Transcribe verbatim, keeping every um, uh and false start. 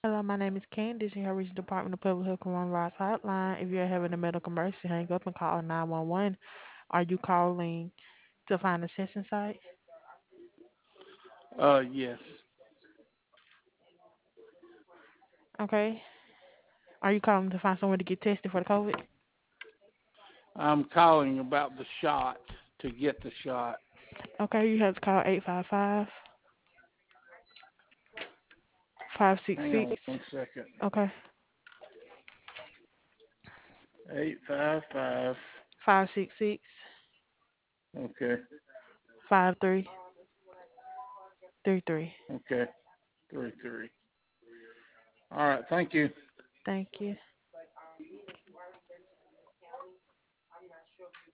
Hello, my name is Candice, and you have reached the Department of Public Health Coronavirus Hotline. If you're having a medical emergency, hang up and call nine one one. Are you calling to find a testing site? Uh, yes. Okay. Are you calling to find somewhere to get tested for the COVID? I'm calling about the shot to get the shot. Okay, you have to call eight five five, five six Hang on six. one second. Okay, Eight five five. five six six, Okay. five three three three. Okay. Three three. All right. Thank you. Thank you.